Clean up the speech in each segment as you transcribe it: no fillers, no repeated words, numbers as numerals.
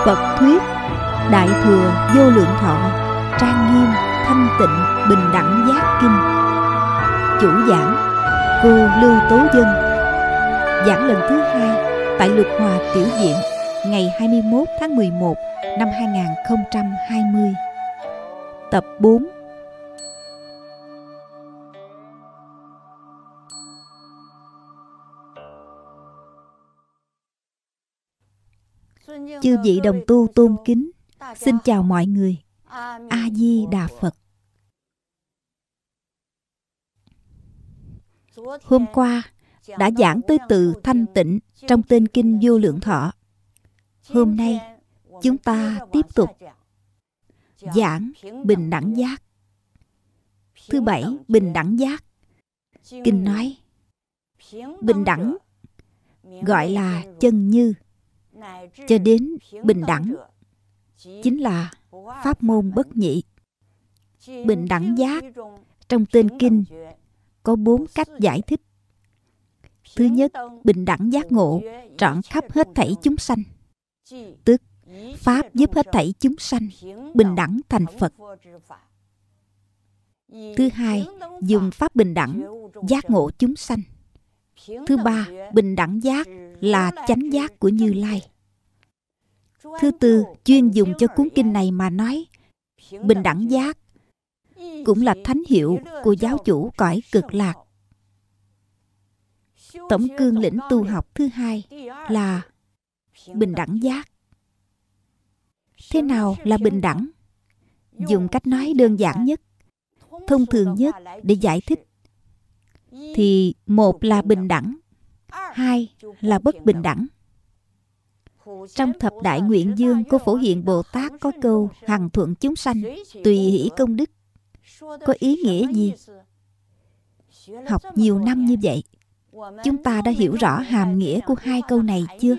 Phật thuyết Đại Thừa Vô Lượng Thọ Trang Nghiêm Thanh Tịnh Bình Đẳng Giác Kinh. Chủ giảng cô Lưu Tố Dân. Giảng lần thứ 2 tại Lục Hòa Tiểu Viện, ngày 21 tháng 11 năm 2020. Tập 4. Chư vị đồng tu tôn kính, xin chào mọi người. A Di Đà Phật. Hôm qua đã giảng tới từ thanh tịnh trong tên kinh Vô Lượng Thọ. Hôm nay chúng ta tiếp tục giảng bình đẳng giác. Thứ 7, bình đẳng giác. Kinh nói bình đẳng gọi là chân như, cho đến bình đẳng chính là pháp môn bất nhị. Bình đẳng giác trong tên kinh có 4 cách giải thích. Thứ nhất, bình đẳng giác ngộ trọn khắp hết thảy chúng sanh, tức pháp giúp hết thảy chúng sanh bình đẳng thành Phật. Thứ hai, dùng pháp bình đẳng giác ngộ chúng sanh. Thứ ba, bình đẳng giác là chánh giác của Như Lai. Thứ tư, chuyên dùng cho cuốn kinh này mà nói, bình đẳng giác cũng là thánh hiệu của giáo chủ cõi Cực Lạc. Tổng cương lĩnh tu học thứ hai là bình đẳng giác. Thế nào là bình đẳng? Dùng cách nói đơn giản nhất, thông thường nhất để giải thích thì một là bình đẳng, hai là bất bình đẳng. Trong Thập Đại Nguyện Dương của Phổ Hiền Bồ Tát có câu hằng thuận chúng sanh, tùy hỷ công đức. Có ý nghĩa gì? Học nhiều năm như vậy, chúng ta đã hiểu rõ hàm nghĩa của hai câu này chưa?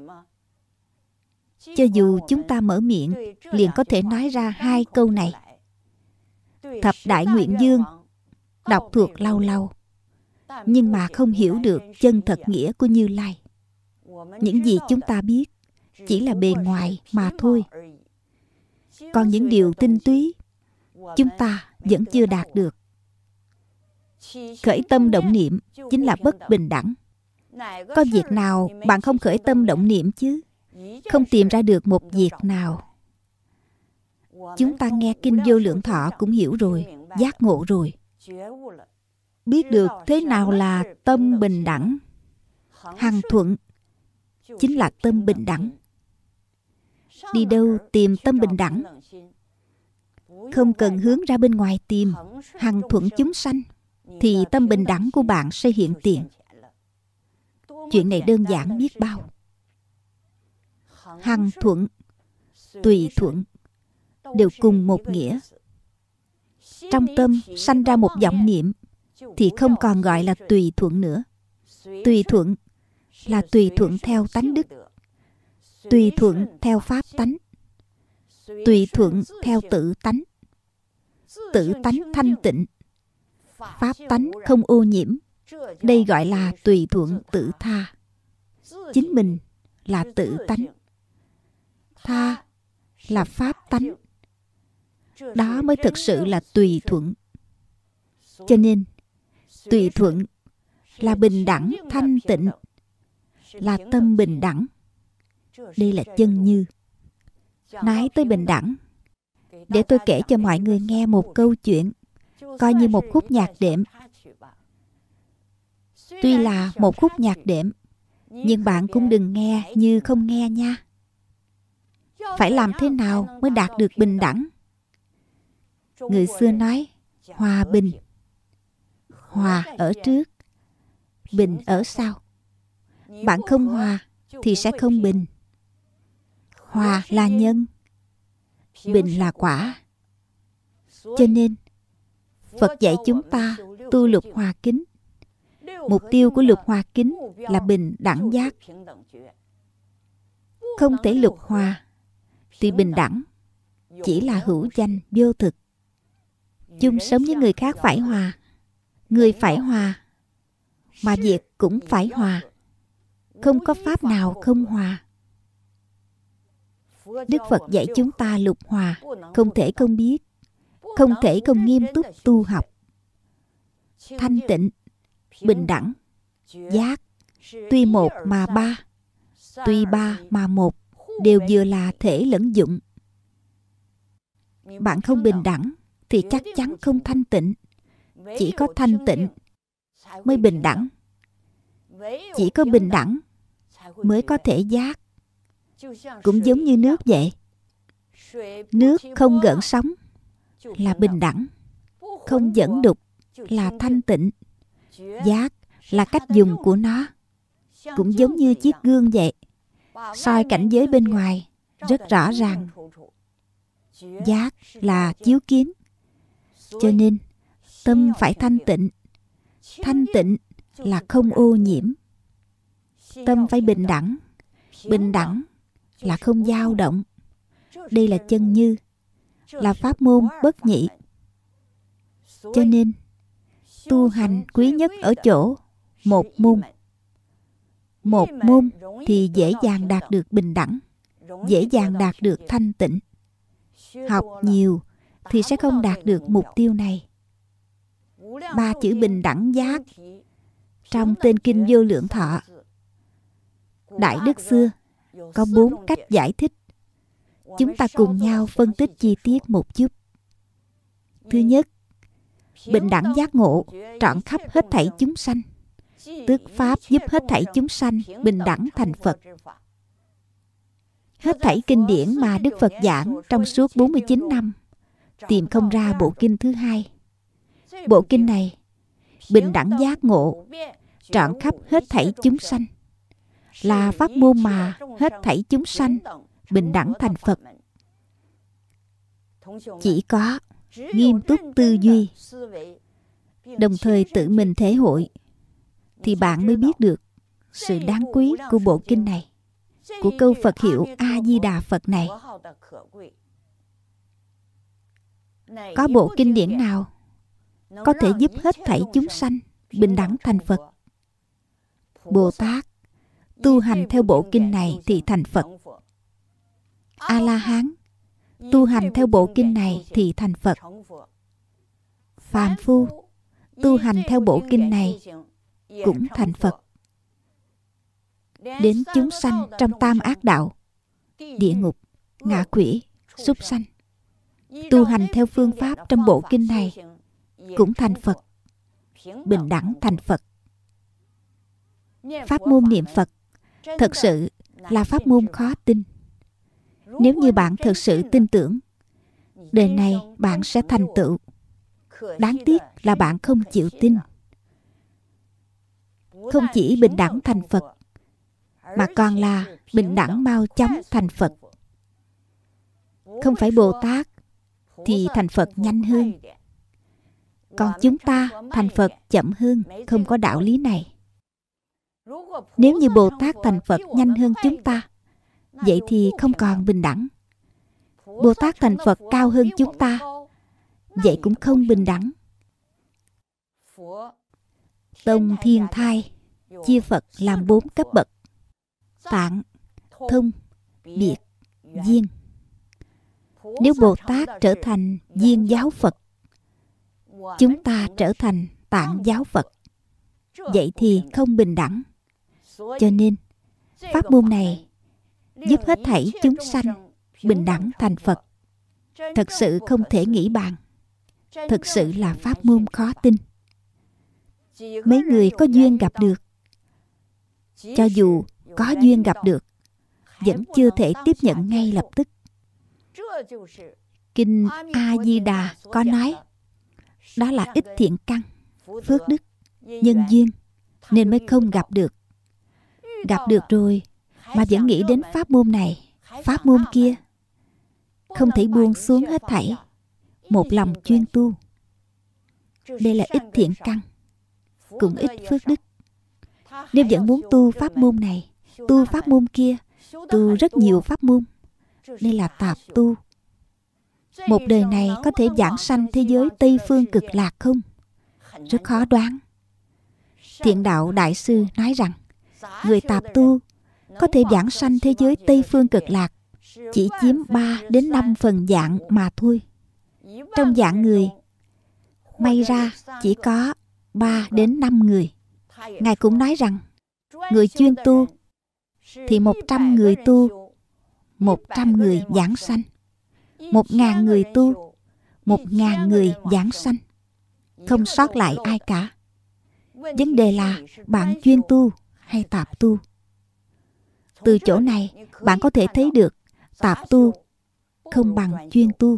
Cho dù chúng ta mở miệng liền có thể nói ra hai câu này. Thập Đại Nguyện Dương đọc thuộc lâu lâu, nhưng mà không hiểu được chân thật nghĩa của Như Lai. Những gì chúng ta biết chỉ là bề ngoài mà thôi. Còn những điều tinh túy chúng ta vẫn chưa đạt được. Khởi tâm động niệm chính là bất bình đẳng. Có việc nào bạn không khởi tâm động niệm chứ? Không tìm ra được một việc nào. Chúng ta nghe kinh Vô Lượng Thọ cũng hiểu rồi, giác ngộ rồi, biết được thế nào là tâm bình đẳng. Hằng thuận chính là tâm bình đẳng. Đi đâu tìm tâm bình đẳng? Không cần hướng ra bên ngoài tìm. Hằng thuận chúng sanh thì tâm bình đẳng của bạn sẽ hiện tiền. Chuyện này đơn giản biết bao. Hằng thuận, tùy thuận đều cùng một nghĩa. Trong tâm sanh ra một vọng niệm thì không còn gọi là tùy thuận nữa. Tùy thuận là tùy thuận theo tánh đức, tùy thuận theo pháp tánh, tùy thuận theo tự tánh. Tự tánh thanh tịnh, pháp tánh không ô nhiễm. Đây gọi là tùy thuận tự tha. Chính mình là tự tánh, tha là pháp tánh. Đó mới thực sự là tùy thuận. Cho nên tùy thuận là bình đẳng thanh tịnh, là tâm bình đẳng. Đây là chân như. Nói tới bình đẳng, để tôi kể cho mọi người nghe một câu chuyện, coi như một khúc nhạc đệm. Tuy là một khúc nhạc đệm, nhưng bạn cũng đừng nghe như không nghe nha. Phải làm thế nào mới đạt được bình đẳng? Người xưa nói hòa bình. Hòa ở trước, bình ở sau. Bạn không hòa thì sẽ không bình. Hòa là nhân, bình là quả. Cho nên Phật dạy chúng ta tu lục hòa kính. Mục tiêu của lục hòa kính là bình đẳng giác. Không thể lục hòa thì bình đẳng chỉ là hữu danh vô thực. Chung sống với người khác phải hòa, người phải hòa, mà việc cũng phải hòa. Không có pháp nào không hòa. Đức Phật dạy chúng ta lục hòa, không thể không biết, không thể không nghiêm túc tu học. Thanh tịnh, bình đẳng, giác, tuy một mà ba, tuy ba mà một, đều vừa là thể lẫn dụng. Bạn không bình đẳng thì chắc chắn không thanh tịnh. Chỉ có thanh tịnh mới bình đẳng. Chỉ có bình đẳng mới có thể giác. Cũng giống như nước vậy. Nước không gợn sóng là bình đẳng, không dẫn đục là thanh tịnh. Giác là cách dùng của nó. Cũng giống như chiếc gương vậy, soi cảnh giới bên ngoài rất rõ ràng. Giác là chiếu kiến. Cho nên tâm phải thanh tịnh. Thanh tịnh là không ô nhiễm. Tâm phải bình đẳng. Bình đẳng là không dao động. Đây là chân như, là pháp môn bất nhị. Cho nên tu hành quý nhất ở chỗ một môn. Một môn thì dễ dàng đạt được bình đẳng, dễ dàng đạt được thanh tịnh. Học nhiều thì sẽ không đạt được mục tiêu này. Ba chữ bình đẳng giác trong tên kinh Vô Lượng Thọ, Đại Đức xưa có 4 cách giải thích. Chúng ta cùng nhau phân tích chi tiết một chút. Thứ nhất, bình đẳng giác ngộ trọn khắp hết thảy chúng sanh, tức pháp giúp hết thảy chúng sanh bình đẳng thành Phật. Hết thảy kinh điển mà Đức Phật giảng trong suốt 49 năm, tìm không ra bộ kinh thứ hai. Bộ kinh này, bình đẳng giác ngộ trọn khắp hết thảy chúng sanh, là pháp môn mà hết thảy chúng sanh bình đẳng thành Phật. Chỉ có nghiêm túc tư duy, đồng thời tự mình thể hội, thì bạn mới biết được sự đáng quý của bộ kinh này, của câu Phật hiệu A-di-đà Phật này. Có bộ kinh điển nào có thể giúp hết thảy chúng sanh bình đẳng thành Phật? Bồ Tát tu hành theo bộ kinh này thì thành Phật. A-la-hán tu hành theo bộ kinh này thì thành Phật. Phàm phu tu hành theo bộ kinh này cũng thành Phật. Đến chúng sanh trong tam ác đạo, địa ngục, ngạ quỷ, súc sanh, tu hành theo phương pháp trong bộ kinh này cũng thành Phật, bình đẳng thành Phật. Pháp môn niệm Phật thật sự là pháp môn khó tin. Nếu như bạn thật sự tin tưởng, đời này bạn sẽ thành tựu. Đáng tiếc là bạn không chịu tin. Không chỉ bình đẳng thành Phật, mà còn là bình đẳng mau chóng thành Phật. Không phải Bồ Tát thì thành Phật nhanh hơn. Còn chúng ta thành Phật chậm hơn, không có đạo lý này. Nếu như Bồ Tát thành Phật nhanh hơn chúng ta, vậy thì không còn bình đẳng. Bồ Tát thành Phật cao hơn chúng ta, vậy cũng không bình đẳng. Tông Thiên Thai chia Phật làm 4 cấp bậc: Tạng, Thông, Biệt, Viên. Nếu Bồ Tát trở thành Viên giáo Phật, chúng ta trở thành Tạng giáo Phật, vậy thì không bình đẳng. Cho nên pháp môn này giúp hết thảy chúng sanh bình đẳng thành Phật. Thật sự không thể nghĩ bàn. Thật sự là pháp môn khó tin. Mấy người có duyên gặp được, cho dù có duyên gặp được, vẫn chưa thể tiếp nhận ngay lập tức. Kinh A-di-đà có nói, đó là ít thiện căn, phước đức, nhân duyên, nên mới không gặp được. Gặp được rồi mà vẫn nghĩ đến pháp môn này, pháp môn kia, không thể buông xuống hết thảy, một lòng chuyên tu. Đây là ít thiện căn, cũng ít phước đức. Nếu vẫn muốn tu pháp môn này, tu pháp môn kia, tu rất nhiều pháp môn, đây là tạp tu. Một đời này có thể giảng sanh thế giới Tây Phương Cực Lạc không? Rất khó đoán. Thiện Đạo Đại Sư nói rằng, người tạp tu có thể giảng sanh thế giới Tây Phương Cực Lạc chỉ chiếm 3 đến 5 phần dạng mà thôi. Trong dạng người, may ra chỉ có 3 đến 5 người. Ngài cũng nói rằng, người chuyên tu thì 100 người tu, 100 người giảng sanh. 1.000 người tu, 1.000 người giảng sanh. Không sót lại ai cả. Vấn đề là bạn chuyên tu hay tạp tu. Từ chỗ này, bạn có thể thấy được tạp tu không bằng chuyên tu.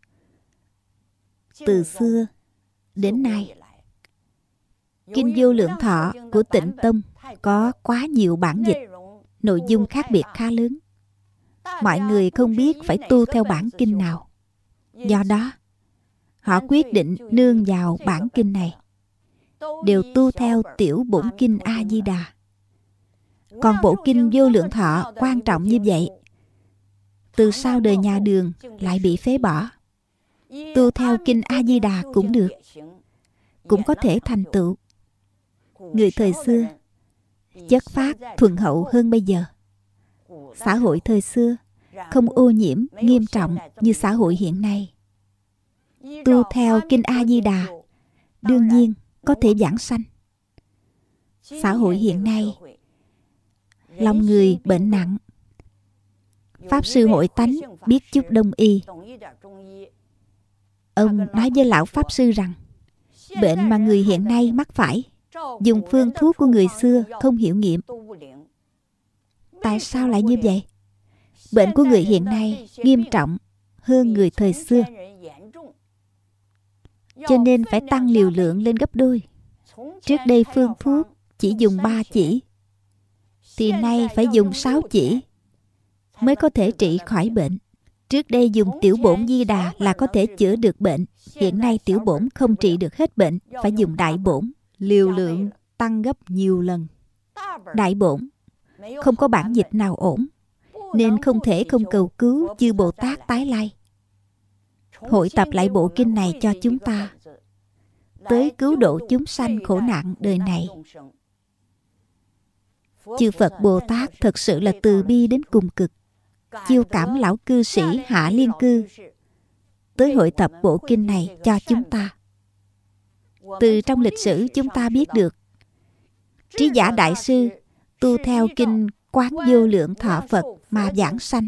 Từ xưa đến nay, Kinh Vô Lượng Thọ của Tịnh Tông có quá nhiều bản dịch, nội dung khác biệt khá lớn. Mọi người không biết phải tu theo bản kinh nào. Do đó, họ quyết định nương vào bản kinh này, đều tu theo tiểu bổn kinh A-di-đà. Còn bộ kinh Vô Lượng Thọ quan trọng như vậy, từ sau đời nhà Đường lại bị phế bỏ. Tu theo kinh A-di-đà cũng được, cũng có thể thành tựu. Người thời xưa chất phác thuần hậu hơn bây giờ. Xã hội thời xưa không ô nhiễm nghiêm trọng như xã hội hiện nay. Tu theo kinh A-di-đà đương nhiên có thể giảng sanh. Xã hội hiện nay, lòng người bệnh nặng. Pháp sư Hội Tánh biết chút Đông y. Ông nói với lão Pháp sư rằng, bệnh mà người hiện nay mắc phải, dùng phương thuốc của người xưa không hiệu nghiệm. Tại sao lại như vậy? Bệnh của người hiện nay nghiêm trọng hơn người thời xưa, cho nên phải tăng liều lượng lên gấp đôi. Trước đây phương thuốc chỉ dùng 3 chỉ, thì nay phải dùng 6 chỉ mới có thể trị khỏi bệnh. Trước đây dùng tiểu bổn di đà là có thể chữa được bệnh. Hiện nay tiểu bổn không trị được hết bệnh, phải dùng đại bổn, liều lượng tăng gấp nhiều lần. Đại bổn không có bản dịch nào ổn, nên không thể không cầu cứu chư Bồ Tát tái lai, hội tập lại bộ kinh này cho chúng ta, tới cứu độ chúng sanh khổ nạn đời này. Chư Phật Bồ Tát thật sự là từ bi đến cùng cực, chiêu cảm lão cư sĩ Hạ Liên Cư tới hội tập bộ kinh này cho chúng ta. Từ trong lịch sử chúng ta biết được, Trí Giả Đại Sư tu theo kinh Quán Vô Lượng Thọ Phật mà giảng sanh.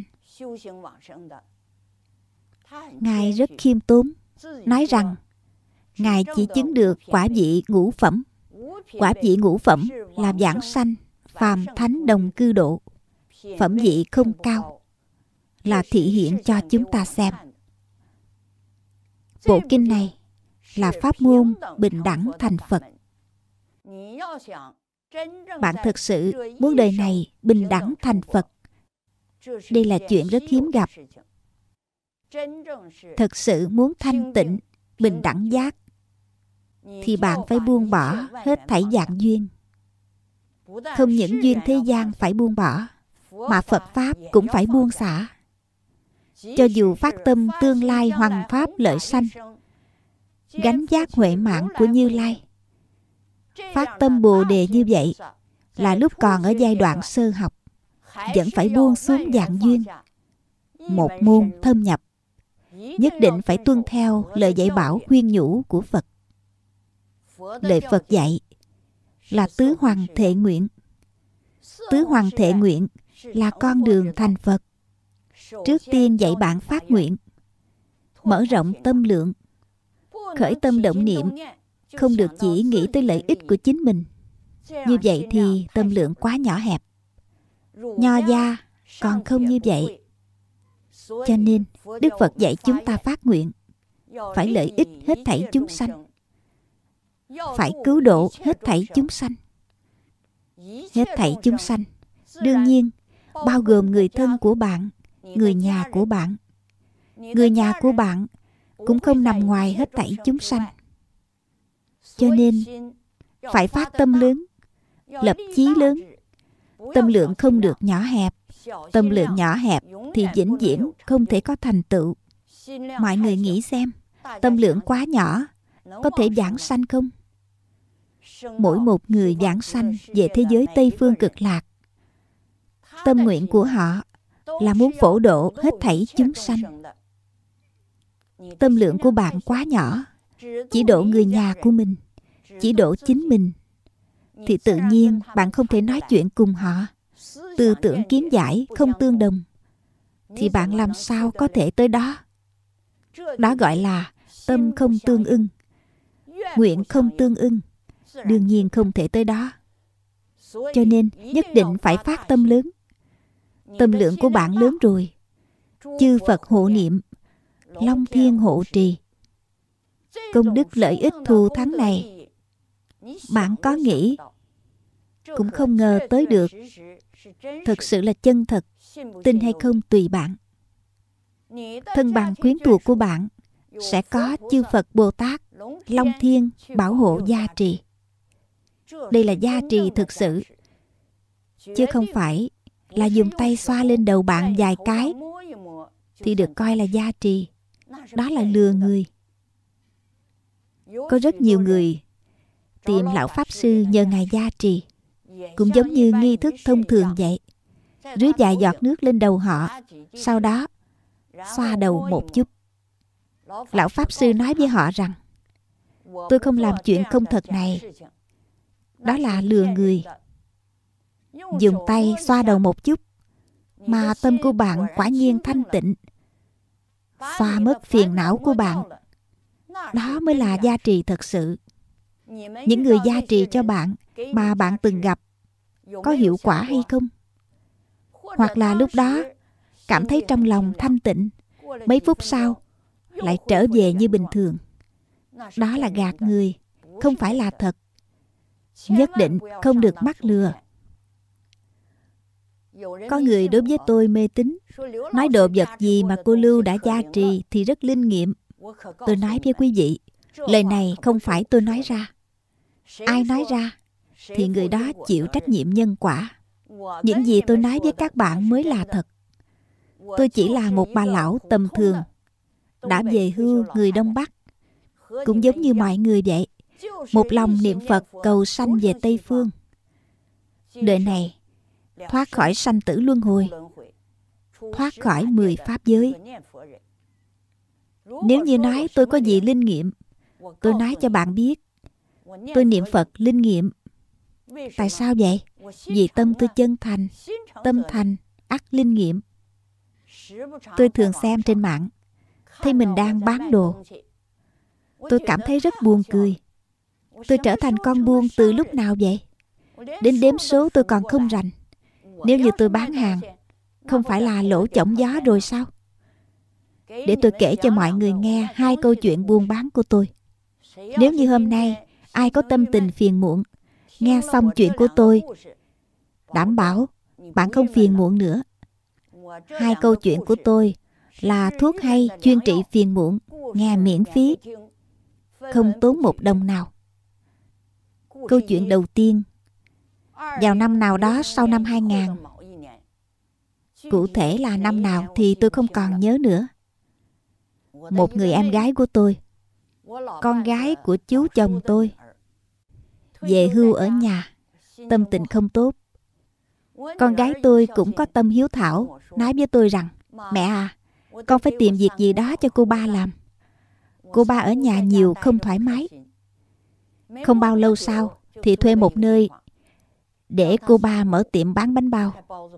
Ngài rất khiêm tốn, nói rằng Ngài chỉ chứng được quả vị ngũ phẩm. Quả vị ngũ phẩm là giảng sanh phàm thánh đồng cư độ. Phẩm vị không cao, là thị hiện cho chúng ta xem. Bộ kinh này là pháp môn bình đẳng thành Phật. Bạn thực sự muốn đời này bình đẳng thành Phật, đây là chuyện rất hiếm gặp. Thật sự muốn thanh tịnh, bình đẳng giác, thì bạn phải buông bỏ hết thảy dạng duyên. Không những duyên thế gian phải buông bỏ, mà Phật Pháp cũng phải buông xả. Cho dù phát tâm tương lai hoằng Pháp lợi sanh, gánh giác huệ mạng của Như Lai, phát tâm Bồ Đề như vậy là lúc còn ở giai đoạn sơ học, vẫn phải buông xuống dạng duyên. Một môn thâm nhập, nhất định phải tuân theo lời dạy bảo khuyên nhủ của Phật. Lời Phật dạy là tứ hoàng thệ nguyện. Tứ hoàng thệ nguyện là con đường thành Phật. Trước tiên dạy bạn phát nguyện, mở rộng tâm lượng, khởi tâm động niệm, không được chỉ nghĩ tới lợi ích của chính mình. Như vậy thì tâm lượng quá nhỏ hẹp. Nho gia còn không như vậy. Cho nên Đức Phật dạy chúng ta phát nguyện, phải lợi ích hết thảy chúng sanh, phải cứu độ hết thảy chúng sanh. Hết thảy chúng sanh đương nhiên bao gồm người thân của bạn, người nhà của bạn. Người nhà của bạn cũng không nằm ngoài hết thảy chúng sanh. Cho nên phải phát tâm lớn, lập chí lớn. Tâm lượng không được nhỏ hẹp. Tâm lượng nhỏ hẹp thì vĩnh viễn không thể có thành tựu. Mọi người nghĩ xem, tâm lượng quá nhỏ có thể giảng sanh không? Mỗi một người giảng sanh về thế giới Tây Phương Cực Lạc, tâm nguyện của họ là muốn phổ độ hết thảy chúng sanh. Tâm lượng của bạn quá nhỏ, chỉ độ người nhà của mình, chỉ độ chính mình, thì tự nhiên bạn không thể nói chuyện cùng họ. Tư tưởng kiến giải không tương đồng, thì bạn làm sao có thể tới đó? Đó gọi là tâm không tương ưng. Nguyện không tương ưng, đương nhiên không thể tới đó. Cho nên nhất định phải phát tâm lớn. Tâm lượng của bạn lớn rồi, chư Phật hộ niệm, Long Thiên hộ trì, công đức lợi ích thù thắng này, bạn có nghĩ cũng không ngờ tới được. Thực sự là chân thật, tin hay không tùy bạn. Thân bằng quyến thuộc của bạn sẽ có chư Phật Bồ Tát, Long Thiên bảo hộ gia trì. Đây là gia trì thực sự, chứ không phải là dùng tay xoa lên đầu bạn vài cái thì được coi là gia trì. Đó là lừa người. Có rất nhiều người tìm lão Pháp Sư nhờ Ngài gia trì, cũng giống như nghi thức thông thường vậy. Rưới vài giọt nước lên đầu họ, sau đó xoa đầu một chút. Lão Pháp Sư nói với họ rằng, tôi không làm chuyện không thật này. Đó là lừa người. Dùng tay xoa đầu một chút mà tâm của bạn quả nhiên thanh tịnh, xoa mất phiền não của bạn. Đó mới là gia trì thật sự. Những người gia trì cho bạn mà bạn từng gặp có hiệu quả hay không? Hoặc là lúc đó cảm thấy trong lòng thanh tịnh, mấy phút sau lại trở về như bình thường. Đó là gạt người, không phải là thật. Nhất định không được mắc lừa. Có người đối với tôi mê tín, nói đồ vật gì mà cô Lưu đã gia trì thì rất linh nghiệm. Tôi nói với quý vị, lời này không phải tôi nói ra. Ai nói ra thì người đó chịu trách nhiệm nhân quả. Những gì tôi nói với các bạn mới là thật. Tôi chỉ là một bà lão tầm thường, đã về hưu người Đông Bắc, cũng giống như mọi người vậy. Một lòng niệm Phật cầu sanh về Tây Phương. Đời này thoát khỏi sanh tử luân hồi, thoát khỏi 10 pháp giới. Nếu như nói tôi có gì linh nghiệm, tôi nói cho bạn biết, tôi niệm Phật linh nghiệm. Tại sao vậy? Vì tâm tôi chân thành. Tâm thành ắt linh nghiệm. Tôi thường xem trên mạng, thấy mình đang bán đồ. Tôi cảm thấy rất buồn cười. Tôi trở thành con buôn từ lúc nào vậy? Đến đếm số tôi còn không rành. Nếu như tôi bán hàng, không phải là lỗ chổng gió rồi sao? Để tôi kể cho mọi người nghe 2 câu chuyện buôn bán của tôi. Nếu như hôm nay ai có tâm tình phiền muộn, nghe xong chuyện của tôi, đảm bảo bạn không phiền muộn nữa. 2 câu chuyện của tôi là thuốc hay chuyên trị phiền muộn, nghe miễn phí, không tốn 1 đồng nào. Câu chuyện đầu tiên, vào năm nào đó sau năm 2000. Cụ thể là năm nào thì tôi không còn nhớ nữa. Một người em gái của tôi, con gái của chú chồng tôi, về hưu ở nhà, tâm tình không tốt. Con gái tôi cũng có tâm hiếu thảo, nói với tôi rằng, mẹ à, con phải tìm việc gì đó cho cô ba làm. Cô ba ở nhà nhiều không thoải mái. Không bao lâu sau thì thuê một nơi để cô ba mở tiệm bán bánh bao.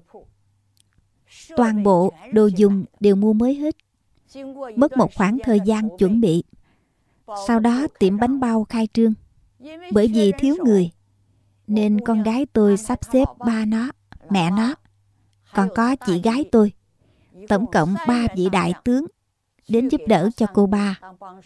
Toàn bộ đồ dùng đều mua mới hết. Mất một khoảng thời gian chuẩn bị. Sau đó tiệm bánh bao khai trương. Bởi vì thiếu người, nên con gái tôi sắp xếp ba nó, mẹ nó, còn có chị gái tôi, tổng cộng 3 vị đại tướng đến giúp đỡ cho cô ba.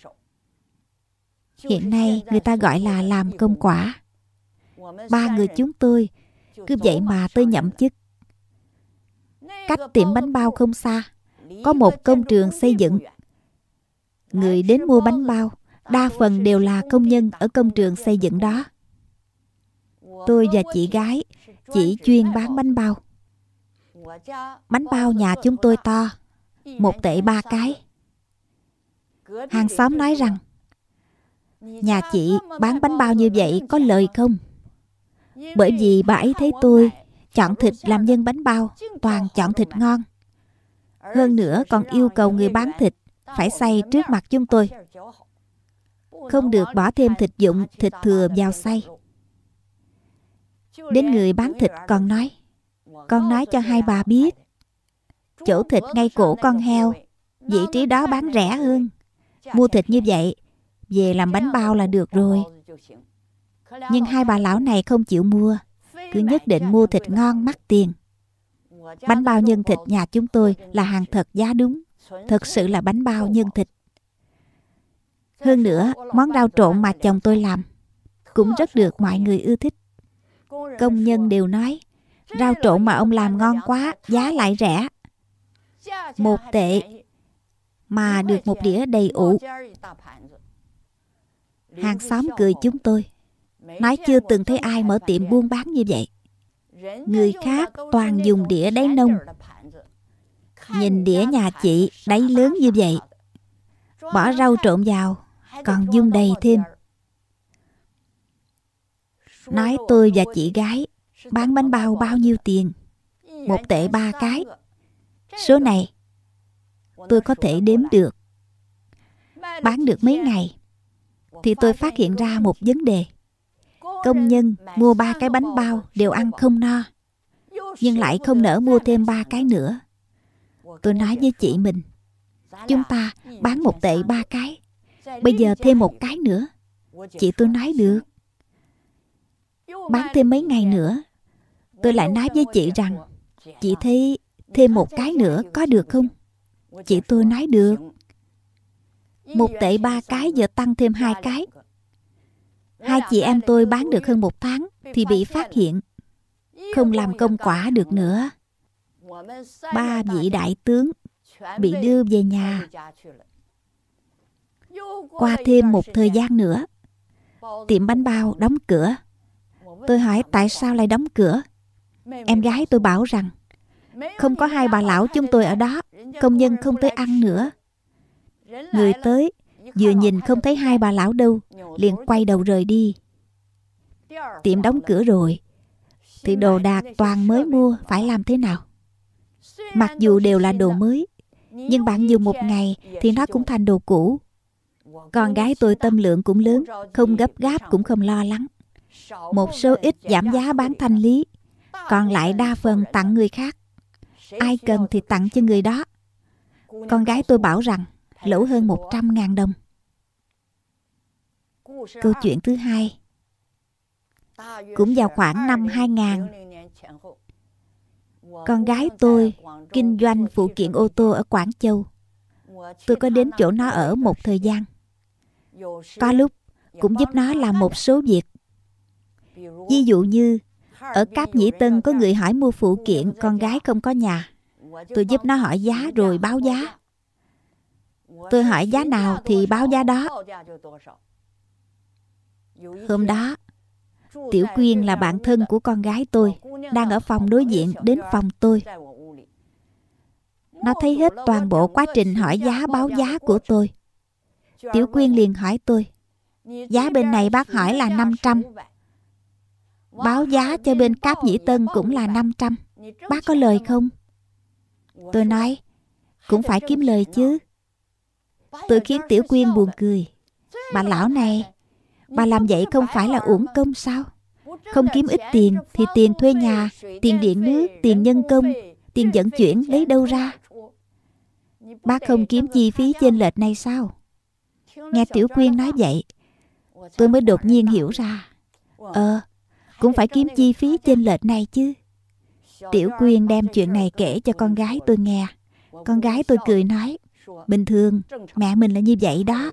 Hiện nay người ta gọi là làm công quả. 3 người chúng tôi cứ vậy mà tôi nhậm chức. Cách tiệm bánh bao không xa, có một công trường xây dựng. Người đến mua bánh bao đa phần đều là công nhân ở công trường xây dựng đó. Tôi và chị gái chỉ chuyên bán bánh bao. Bánh bao nhà chúng tôi to, 1 tệ 3 cái. Hàng xóm nói rằng, nhà chị bán bánh bao như vậy có lời không? Bởi vì bà ấy thấy tôi chọn thịt làm nhân bánh bao, toàn chọn thịt ngon, Hơn nữa còn yêu cầu người bán thịt phải xay trước mặt chúng tôi. Không được bỏ thêm thịt dụng, thịt thừa vào xay. Đến người bán thịt còn nói, con nói cho hai bà biết, chỗ thịt ngay cổ con heo, vị trí đó bán rẻ hơn. Mua thịt như vậy, về làm bánh bao là được rồi. Nhưng hai bà lão này không chịu mua, cứ nhất định mua thịt ngon mắc tiền. Bánh bao nhân thịt nhà chúng tôi là hàng thật giá đúng, thật sự là bánh bao nhân thịt. Hơn nữa, món rau trộn mà chồng tôi làm cũng rất được mọi người ưa thích. Công nhân đều nói, rau trộn mà ông làm ngon quá, giá lại rẻ. 1 tệ mà được một đĩa đầy ụ. Hàng xóm cười chúng tôi, nói chưa từng thấy ai mở tiệm buôn bán như vậy. Người khác toàn dùng đĩa đáy nông. Nhìn đĩa nhà chị đáy lớn như vậy, bỏ rau trộn vào còn dung đầy thêm. Nói tôi và chị gái bán bánh bao bao nhiêu tiền? 1 tệ 3 cái. Số này tôi có thể đếm được. Bán được mấy ngày thì tôi phát hiện ra một vấn đề. Công nhân mua 3 cái bánh bao đều ăn không no, nhưng lại không nỡ mua thêm 3 cái nữa. Tôi nói với chị mình, chúng ta bán 1 tệ 3 cái, bây giờ thêm 1 cái nữa. Chị tôi nói được. Bán thêm mấy ngày nữa, tôi lại nói với chị rằng, chị thấy thêm 1 cái nữa có được không? Chị tôi nói được. 1 tệ 3 cái giờ tăng thêm 2 cái. Hai chị em tôi bán được hơn 1 tháng thì bị phát hiện, không làm công quả được nữa. 3 vị đại tướng bị đưa về nhà. Qua thêm một thời gian nữa, tiệm bánh bao đóng cửa. Tôi hỏi tại sao lại đóng cửa. Em gái tôi bảo rằng không có hai bà lão chúng tôi ở đó, công nhân không tới ăn nữa. Người tới vừa nhìn không thấy hai bà lão đâu, liền quay đầu rời đi. Tiệm đóng cửa rồi thì đồ đạc toàn mới mua, phải làm thế nào? Mặc dù đều là đồ mới, nhưng bạn dùng 1 ngày thì nó cũng thành đồ cũ. Con gái tôi tâm lượng cũng lớn, không gấp gáp cũng không lo lắng. Một số ít giảm giá bán thanh lý, còn lại đa phần tặng người khác. Ai cần thì tặng cho người đó. Con gái tôi bảo rằng lỗ hơn 100.000 đồng. Câu chuyện thứ hai, cũng vào khoảng năm 2000, con gái tôi kinh doanh phụ kiện ô tô ở Quảng Châu. Tôi có đến chỗ nó ở một thời gian. Có lúc cũng giúp nó làm một số việc. Ví dụ như ở Cáp Nhĩ Tân có người hỏi mua phụ kiện, con gái không có nhà, tôi giúp nó hỏi giá rồi báo giá. Tôi hỏi giá nào thì báo giá đó. Hôm đó, Tiểu Quyên là bạn thân của con gái tôi, đang ở phòng đối diện đến phòng tôi. Nó thấy hết toàn bộ quá trình hỏi giá báo giá của tôi. Tiểu Quyên liền hỏi tôi, giá bên này bác hỏi là 500, báo giá cho bên Cáp Nhĩ Tân cũng là 500, bác có lời không? Tôi nói, cũng phải kiếm lời chứ. Tôi khiến Tiểu Quyên buồn cười. Bà lão này, bà làm vậy không phải là uổng công sao? Không kiếm ít tiền thì tiền thuê nhà, tiền điện nước, tiền nhân công, tiền vận chuyển lấy đâu ra? Bác không kiếm chi phí chênh lệch này sao? Nghe Tiểu Quyên nói vậy, tôi mới đột nhiên hiểu ra. Cũng phải kiếm chi phí chênh lệch này chứ. Tiểu Quyên đem chuyện này kể cho con gái tôi nghe. Con gái tôi cười nói, bình thường, mẹ mình là như vậy đó.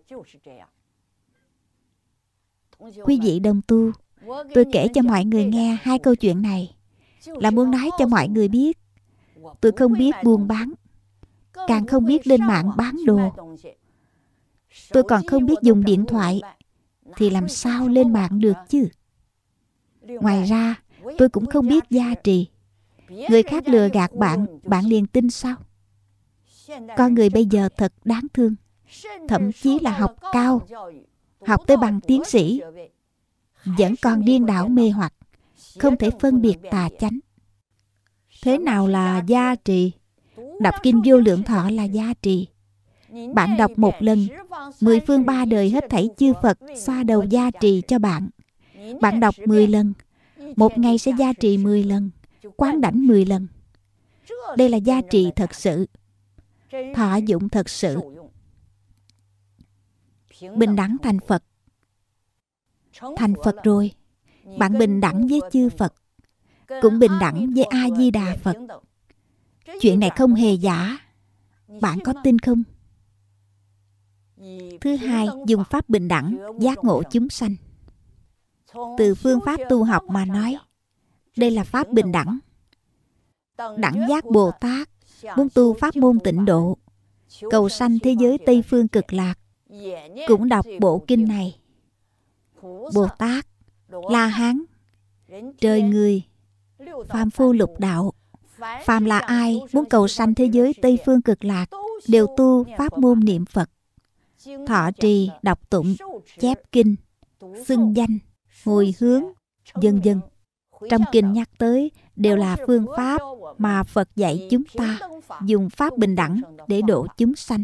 Quý vị đồng tu, tôi kể cho mọi người nghe 2 câu chuyện này là muốn nói cho mọi người biết, tôi không biết buôn bán, càng không biết lên mạng bán đồ. Tôi còn không biết dùng điện thoại, thì làm sao lên mạng được chứ? Ngoài ra, tôi cũng không biết gia trì. Người khác lừa gạt bạn, bạn liền tin sao? Con người bây giờ thật đáng thương. Thậm chí là học cao, học tới bằng tiến sĩ, vẫn còn điên đảo mê hoặc, không thể phân biệt tà chánh. Thế nào là gia trì? Đọc kinh Vô Lượng Thọ là gia trì. Bạn đọc một lần, 10 phương 3 đời hết thảy chư Phật xoa đầu gia trì cho bạn. Bạn đọc 10 lần, một ngày sẽ gia trì 10 lần, quán đảnh 10 lần. Đây là gia trì thật sự, thọ dụng thật sự. Bình đẳng thành Phật. Thành Phật rồi, bạn bình đẳng với chư Phật, cũng bình đẳng với A-di-đà Phật. Chuyện này không hề giả. Bạn có tin không? Thứ hai, dùng pháp bình đẳng giác ngộ chúng sanh. Từ phương pháp tu học mà nói, đây là pháp bình đẳng. Đẳng giác Bồ Tát muốn tu pháp môn tịnh độ, cầu sanh thế giới Tây phương cực lạc, cũng đọc bộ kinh này. Bồ Tát, La Hán, trời người, phàm phu lục đạo, phàm là ai muốn cầu sanh thế giới Tây phương cực lạc, đều tu pháp môn niệm Phật, thọ trì, đọc tụng, chép kinh, xưng danh, hồi hướng, vân vân. Trong kinh nhắc tới đều là phương pháp mà Phật dạy chúng ta dùng pháp bình đẳng để độ chúng sanh.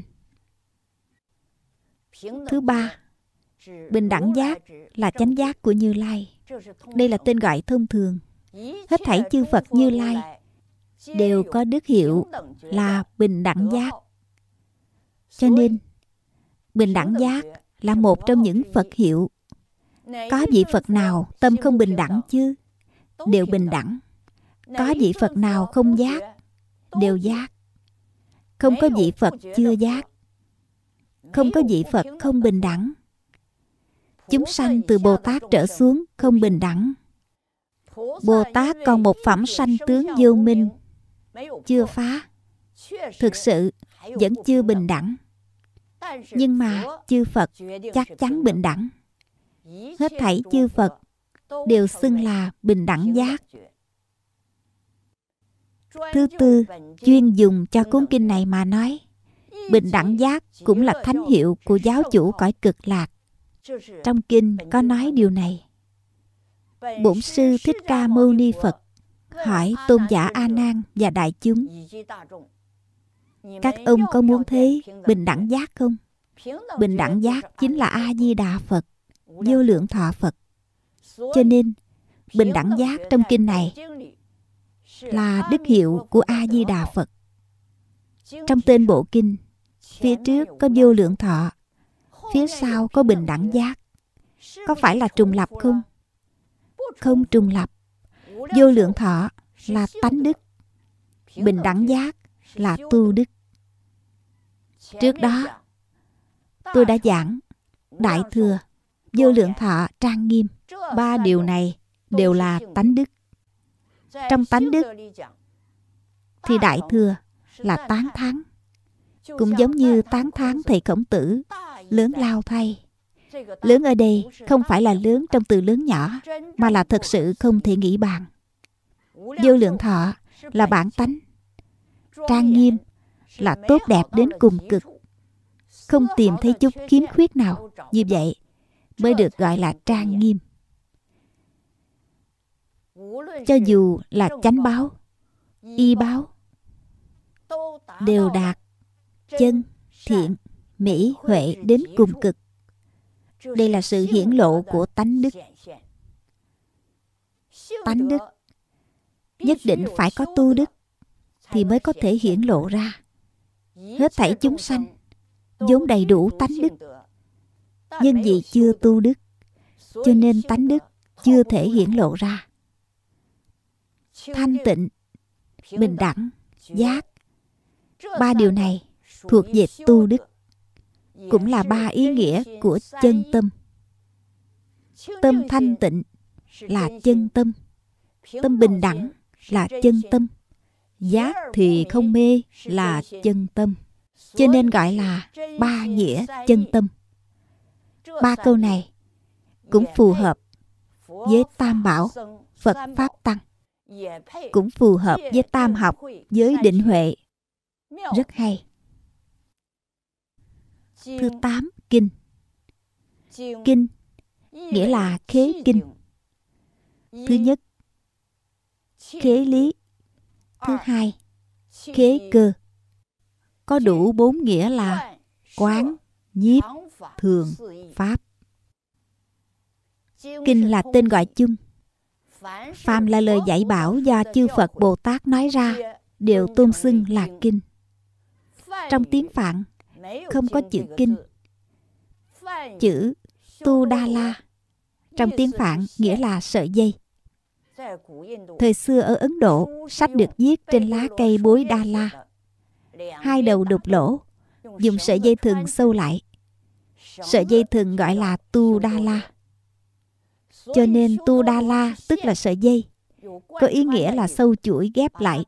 Thứ ba, bình đẳng giác là chánh giác của Như Lai. Đây là tên gọi thông thường. Hết thảy chư Phật Như Lai đều có đức hiệu là bình đẳng giác. Cho nên bình đẳng giác là một trong những Phật hiệu. Có vị Phật nào tâm không bình đẳng chứ? Đều bình đẳng. Có vị Phật nào không giác? Đều giác. Không có vị Phật chưa giác. Không có vị Phật không bình đẳng. Chúng sanh từ Bồ Tát trở xuống không bình đẳng. Bồ Tát còn một phẩm sanh tướng vô minh, chưa phá. Thực sự vẫn chưa bình đẳng. Nhưng mà chư Phật chắc chắn bình đẳng. Hết thảy chư Phật đều xưng là bình đẳng giác. Thứ tư, chuyên dùng cho cuốn kinh này mà nói, bình đẳng giác cũng là thánh hiệu của giáo chủ cõi cực lạc. Trong kinh có nói điều này. Bổn sư Thích Ca Mâu Ni Phật hỏi tôn giả A Nan và đại chúng: các ông có muốn thấy bình đẳng giác không? Bình đẳng giác chính là A Di Đà Phật, Vô Lượng Thọ Phật. Cho nên bình đẳng giác trong kinh này là đức hiệu của A Di Đà Phật. Trong tên bộ kinh, phía trước có Vô Lượng Thọ, phía sau có bình đẳng giác. Có phải là trùng lập không? Không trùng lập. Vô Lượng Thọ là tánh đức, bình đẳng giác là tu đức. Trước đó tôi đã giảng Đại Thừa, Vô Lượng Thọ, Trang Nghiêm. Ba điều này đều là tánh đức. Trong tánh đức thì Đại Thừa là tán thán, cũng giống như tán thán thầy Khổng Tử, lớn lao thay. Lớn ở đây không phải là lớn trong từ lớn nhỏ, mà là thật sự không thể nghĩ bàn. Vô Lượng Thọ là bản tánh. Trang Nghiêm là tốt đẹp đến cùng cực, không tìm thấy chút khiếm khuyết nào. Như vậy mới được gọi là trang nghiêm. Cho dù là chánh báo, y báo, đều đạt chân, thiện, mỹ, huệ đến cùng cực. Đây là sự hiển lộ của tánh đức. Tánh đức nhất định phải có tu đức thì mới có thể hiển lộ ra. Hết thảy chúng sanh vốn đầy đủ tánh đức, nhưng vì chưa tu đức, cho nên tánh đức chưa thể hiển lộ ra. Thanh tịnh, bình đẳng, giác, ba điều này thuộc về tu đức, cũng là ba ý nghĩa của chân tâm. Tâm thanh tịnh là chân tâm, tâm bình đẳng là chân tâm, giác thì không mê là chân tâm. Cho nên gọi là ba nghĩa chân tâm. Ba câu này cũng phù hợp với Tam Bảo, Phật Pháp Tăng, cũng phù hợp với Tam Học, với Định Huệ. Rất hay. Thứ 8, kinh. Kinh nghĩa là khế kinh. Thứ nhất, khế lý. Thứ hai, khế cơ. có đủ 4 nghĩa là quán, nhiếp, thường, pháp. Kinh là tên gọi chung. Phàm là lời dạy bảo do chư Phật Bồ Tát nói ra đều tôn xưng là kinh. Trong tiếng Phạn không có chữ kinh. Chữ Tu Đa La trong tiếng Phạn nghĩa là sợi dây. Thời xưa ở Ấn Độ, sách được viết trên lá cây bối đa la. 2 đầu đục lỗ, dùng sợi dây thừng sâu lại. Sợi dây thừng gọi là Tu Đa La. Cho nên Tu Đa La tức là sợi dây, có ý nghĩa là sâu chuỗi ghép lại.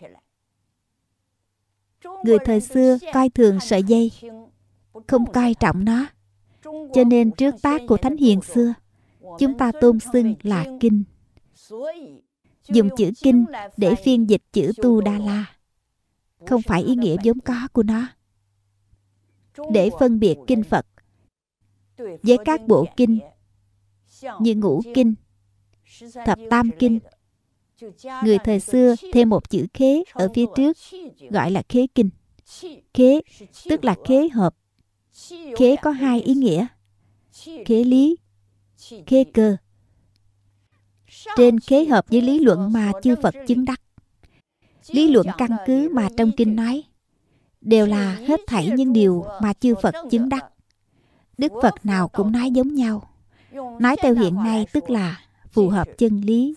Người thời xưa coi thường sợi dây, không coi trọng nó. Cho nên trước tác của Thánh Hiền xưa, chúng ta tôn xưng là kinh. Dùng chữ kinh để phiên dịch chữ Tu Đa La, không phải ý nghĩa vốn có của nó. Để phân biệt kinh Phật với các bộ kinh như Ngũ Kinh, Thập Tam Kinh, người thời xưa thêm một chữ khế ở phía trước, gọi là khế kinh. Khế tức là khế hợp. Khế có 2 ý nghĩa: khế lý, khế cơ. Trên khế hợp với lý luận mà chư Phật chứng đắc. Lý luận căn cứ mà trong kinh nói đều là hết thảy những điều mà chư Phật chứng đắc. Đức Phật nào cũng nói giống nhau. Nói theo hiện nay tức là phù hợp chân lý.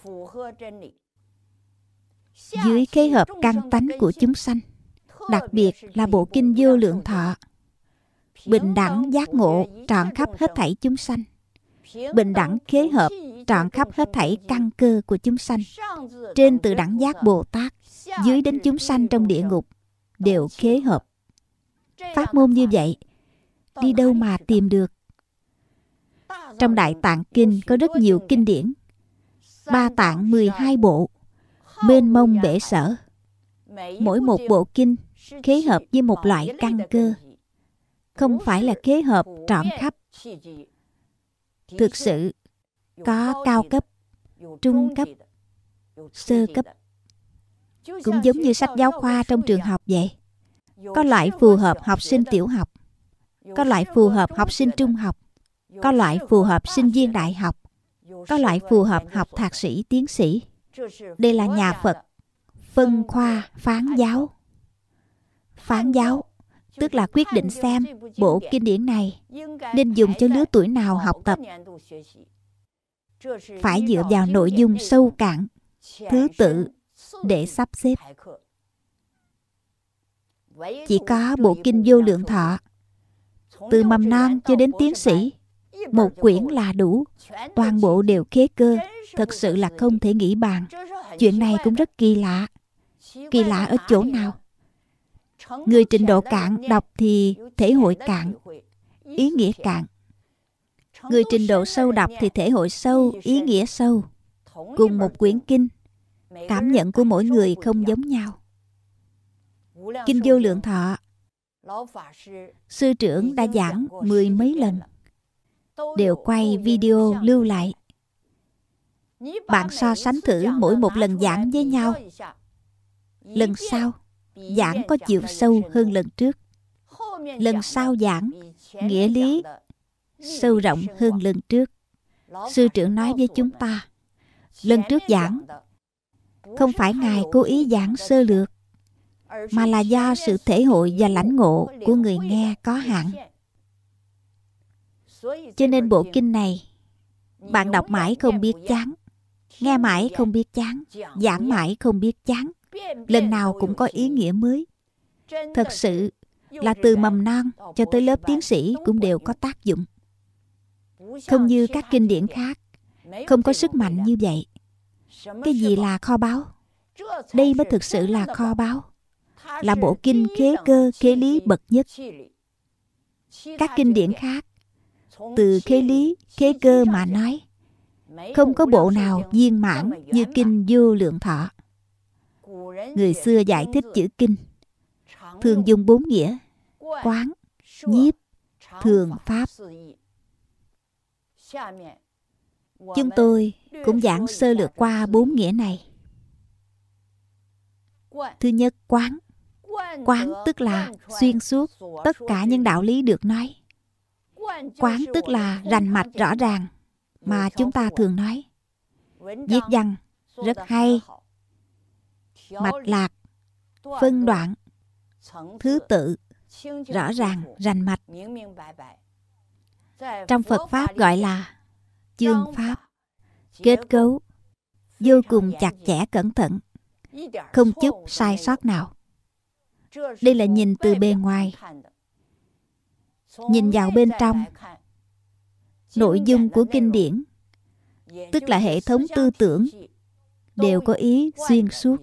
Dưới khế hợp căn tánh của chúng sanh, đặc biệt là bộ kinh Vô Lượng Thọ, bình đẳng giác ngộ trọn khắp hết thảy chúng sanh. Bình đẳng khế hợp trọn khắp hết thảy căn cơ của chúng sanh. Trên từ đẳng giác Bồ Tát, dưới đến chúng sanh trong địa ngục đều khế hợp. Pháp môn như vậy đi đâu mà tìm được? Trong Đại Tạng Kinh có rất nhiều kinh điển. Ba Tạng 12 bộ, mênh mông bể sở. Mỗi một bộ kinh khế hợp với một loại căn cơ, không phải là khế hợp trọn khắp. Thực sự có cao cấp, trung cấp, sơ cấp. Cũng giống như sách giáo khoa trong trường học vậy. Có loại phù hợp học sinh tiểu học, có loại phù hợp học sinh trung học, có loại phù hợp sinh viên đại học, có loại phù hợp học thạc sĩ, tiến sĩ. Đây là nhà Phật phân khoa phán giáo. Phán giáo tức là quyết định xem bộ kinh điển này nên dùng cho lứa tuổi nào học tập. Phải dựa vào nội dung sâu cạn, thứ tự để sắp xếp. Chỉ có bộ kinh Vô Lượng Thọ, từ mầm non cho đến tiến sĩ, một quyển là đủ. Toàn bộ đều khế cơ, thật sự là không thể nghĩ bàn. Chuyện này cũng rất kỳ lạ. Kỳ lạ ở chỗ nào? Người trình độ cạn đọc thì thể hội cạn, ý nghĩa cạn. Người trình độ sâu đọc thì thể hội sâu, ý nghĩa sâu. Cùng một quyển kinh, cảm nhận của mỗi người không giống nhau. Kinh Vô Lượng Thọ, sư trưởng đã giảng 10 mấy lần, đều quay video lưu lại. Bạn so sánh thử mỗi một lần giảng với nhau. Lần sau giảng có chiều sâu hơn lần trước. Lần sau giảng nghĩa lý sâu rộng hơn lần trước. Sư trưởng nói với chúng ta, lần trước giảng không phải Ngài cố ý giảng sơ lược, mà là do sự thể hội và lãnh ngộ của người nghe có hạn. Cho nên bộ kinh này bạn đọc mãi không biết chán, nghe mãi không biết chán, giảng mãi không biết chán. Lần nào cũng có ý nghĩa mới. Thật sự là từ mầm non cho tới lớp tiến sĩ cũng đều có tác dụng. Không như các kinh điển khác, không có sức mạnh như vậy. Cái gì là kho báu? Đây mới thực sự là kho báu, là bộ kinh khế cơ khế lý bậc nhất. Các kinh điển khác, từ khế lý khế cơ mà nói, không có bộ nào viên mãn như kinh Vô Lượng Thọ. Người xưa giải thích chữ kinh thường dùng 4 nghĩa: quán, nhiếp, thường, pháp. Chúng tôi cũng giảng sơ lược qua 4 nghĩa này. Thứ nhất, quán. Quán tức là xuyên suốt tất cả những đạo lý được nói. Quán tức là rành mạch rõ ràng mà chúng ta thường nói. Viết văn rất hay, mạch lạc, phân đoạn, thứ tự, rõ ràng, rành mạch. Trong Phật Pháp gọi là chương pháp, kết cấu vô cùng chặt chẽ cẩn thận, không chút sai sót nào. Đây là nhìn từ bề ngoài. Nhìn vào bên trong, nội dung của kinh điển, tức là hệ thống tư tưởng, đều có ý xuyên suốt.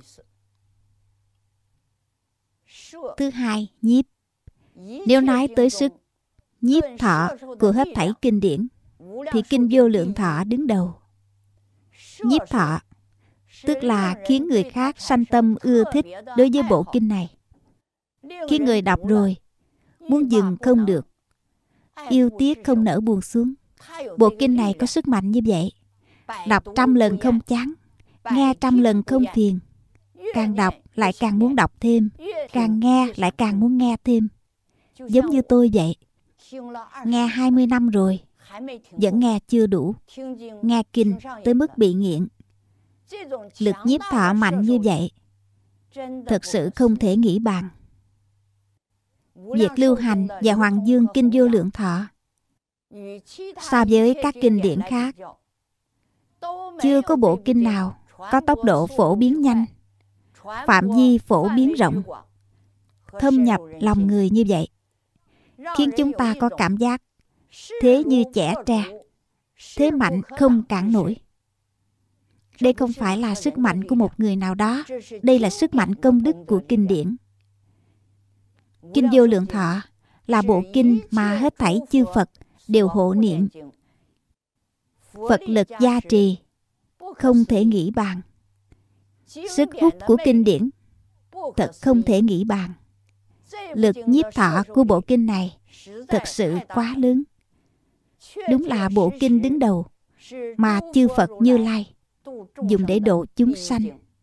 Thứ hai, nhiếp. Nếu nói tới sức nhiếp thọ của hết thảy kinh điển, thì kinh Vô Lượng Thọ đứng đầu. Nhiếp thọ tức là khiến người khác sanh tâm ưa thích đối với bộ kinh này. Khi người đọc rồi, muốn dừng không được, yêu tiếc không nỡ buông xuống. Bộ kinh này có sức mạnh như vậy. Đọc 100 lần không chán, nghe 100 lần không phiền. Càng đọc lại càng muốn đọc thêm, càng nghe lại càng muốn nghe thêm. Giống như tôi vậy. Nghe 20 năm rồi, vẫn nghe chưa đủ. Nghe kinh tới mức bị nghiện. Lực nhiếp thọ mạnh như vậy, thật sự không thể nghĩ bàn. Việc lưu hành và Hoàng Dương kinh Vô Lượng Thọ so với các kinh điển khác, chưa có bộ kinh nào có tốc độ phổ biến nhanh, phạm vi phổ biến rộng, thâm nhập lòng người như vậy, khiến chúng ta có cảm giác thế như chẻ tre, thế mạnh không cản nổi. Đây không phải là sức mạnh của một người nào đó, đây là sức mạnh công đức của kinh điển. Kinh Vô Lượng Thọ là bộ kinh mà hết thảy chư Phật đều hộ niệm. Phật lực gia trì, không thể nghĩ bàn. Sức hút của kinh điển thật không thể nghĩ bàn. Lực nhiếp thọ của bộ kinh này thật sự quá lớn. Đúng là bộ kinh đứng đầu mà chư Phật Như Lai dùng để độ chúng sanh.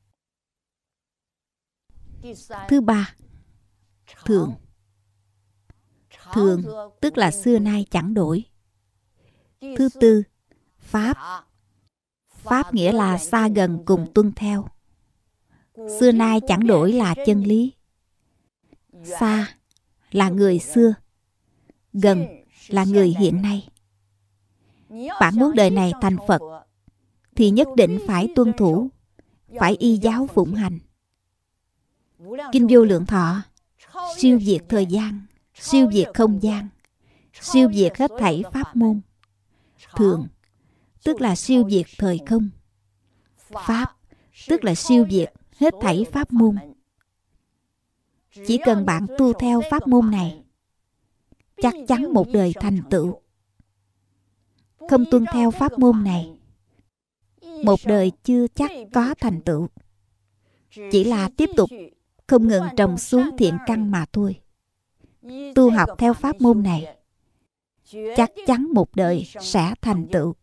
Thứ ba, thường. Thường tức là xưa nay chẳng đổi. Thứ tư, pháp. Pháp nghĩa là xa gần cùng tuân theo. Xưa nay chẳng đổi là chân lý. Xa là người xưa, gần là người hiện nay. Bạn muốn đời này thành Phật thì nhất định phải tuân thủ, phải y giáo phụng hành. Kinh Vô Lượng Thọ siêu việt thời gian, siêu việt không gian, siêu việt hết thảy pháp môn. Thường tức là siêu việt thời không. Pháp tức là siêu việt hết thảy pháp môn. Chỉ cần bạn tu theo pháp môn này, chắc chắn một đời thành tựu. Không tuân theo pháp môn này, một đời chưa chắc có thành tựu. Chỉ là tiếp tục không ngừng trồng xuống thiện căn mà thôi. Tu học theo pháp môn này, chắc chắn một đời sẽ thành tựu.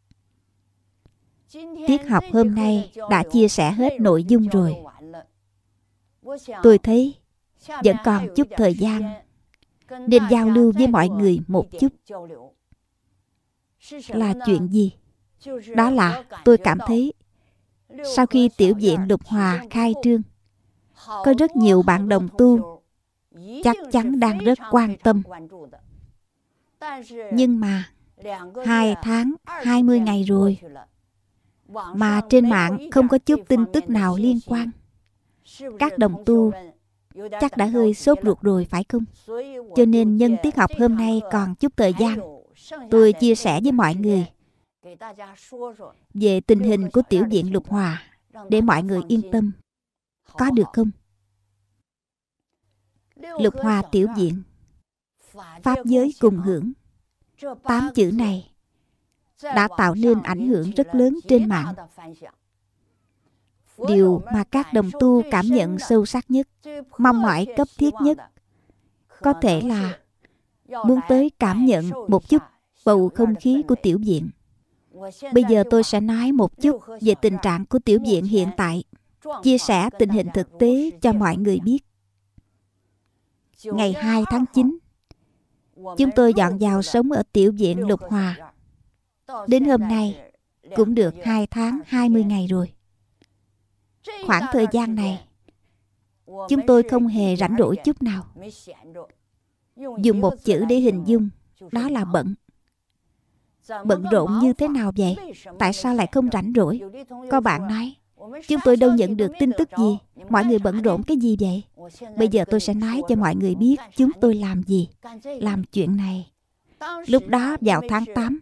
Tiết học hôm nay đã chia sẻ hết nội dung rồi. Tôi thấy vẫn còn chút thời gian nên giao lưu với mọi người một chút. Là chuyện gì? Đó là tôi cảm thấy sau khi tiểu viện Lục Hòa khai trương, có rất nhiều bạn đồng tu chắc chắn đang rất quan tâm. Nhưng mà 2 tháng 20 ngày rồi mà trên mạng không có chút tin tức nào liên quan. Các đồng tu chắc đã hơi sốt ruột rồi phải không? Cho nên nhân tiết học hôm nay còn chút thời gian, tôi chia sẻ với mọi người về tình hình của tiểu viện Lục Hòa để mọi người yên tâm. Có được không? Lục Hòa tiểu viện, pháp giới cùng hưởng, 8 chữ này đã tạo nên ảnh hưởng rất lớn trên mạng. Điều mà các đồng tu cảm nhận sâu sắc nhất, mong mỏi cấp thiết nhất, có thể là muốn tới cảm nhận một chút bầu không khí của tiểu viện. Bây giờ tôi sẽ nói một chút về tình trạng của tiểu viện hiện tại, chia sẻ tình hình thực tế cho mọi người biết. ngày 2 tháng 9, chúng tôi dọn vào sống ở tiểu viện Lục Hòa. Đến hôm nay cũng được 2 tháng 20 ngày rồi. Khoảng thời gian này, chúng tôi không hề rảnh rỗi chút nào. Dùng một chữ để hình dung, đó là bận. Bận rộn như thế nào vậy? Tại sao lại không rảnh rỗi? Có bạn nói, chúng tôi đâu nhận được tin tức gì. Mọi người bận rộn cái gì vậy? Bây giờ tôi sẽ nói cho mọi người biết chúng tôi làm gì. Làm chuyện này. Lúc đó vào tháng 8,